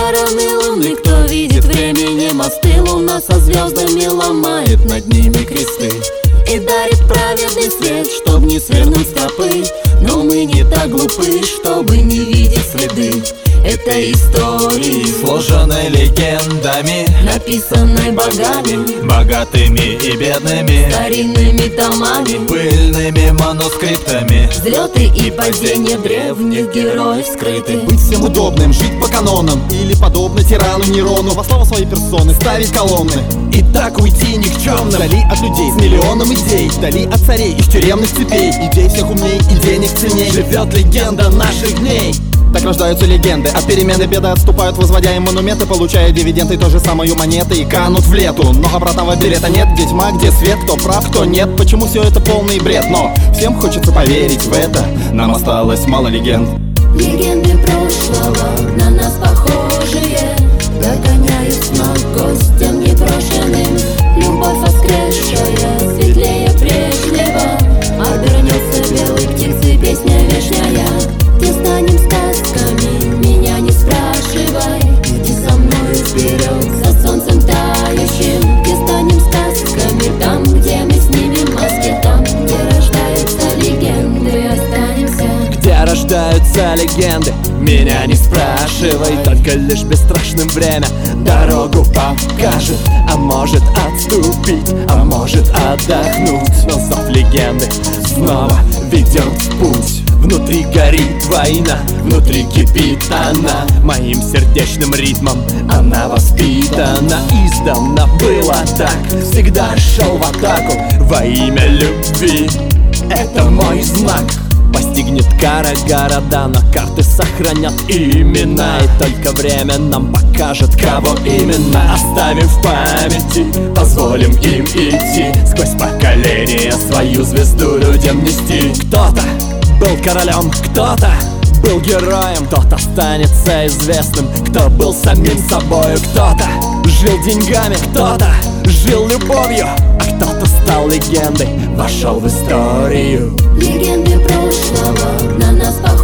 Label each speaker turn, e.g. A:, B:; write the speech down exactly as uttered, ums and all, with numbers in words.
A: стороны луны. Кто видит времени мосты, луна со звездами ломает над ними кресты и дарит праведный свет, чтоб не свернуть стопы. Но мы не так глупы, чтобы не видеть следы этой истории,
B: сложенной легендами,
A: написанной богами,
B: богатыми и бедными,
A: старинными томами,
B: пыльными манускриптами.
A: Взлеты и падения древних героев скрыты.
C: Быть всем удобным, жить по канонам, или подобно тирану Нерону во славу своей персоны ставить колонны.
B: И так уйти никчемным,
C: вдали от людей с миллионом идей, вдали от царей из тюремных цепей, идей всех умней и денег ценней.
B: Живет легенда наших дней.
C: Так рождаются легенды, от перемены беды отступают, возводя им монументы, получая дивиденды, той же самой монеты, и канут в лету. Но обратного билета нет, где тьма, где свет, кто прав, кто нет, почему все это полный бред. Но всем хочется поверить в это, нам осталось мало легенд.
A: Легенды прошлого на нас похожие догоняют снов гостям непрошенным. Любовь воскресшая, светлее прежнего, обернется белой птицей песня вешняя. Где станем сказками, меня не спрашивай, иди со мною вперед, за солнцем тающим. Где станем сказками, там, где мы снимем маски, там, где рождаются легенды, останемся.
B: Где рождаются легенды, меня не спрашивай, только лишь бесстрашным время дорогу покажет. А может отступить, а может отдохнуть, но зов легенды снова ведет в путь. Внутри горит война, внутри кипит она, моим сердечным ритмом она воспитана. Издавна было так, всегда шел в атаку во имя любви, это мой знак. Постигнет кара города, но карты сохранят имена, и только время нам покажет, кого именно. Оставим в памяти, позволим им идти сквозь поколения, свою звезду людям нести. Кто-то был королем, кто-то был героем, кто-то останется известным, кто был самим собою. Кто-то жил деньгами, кто-то жил любовью, а кто-то стал легендой, вошел в историю.
A: Легенды прошлого на нас похожи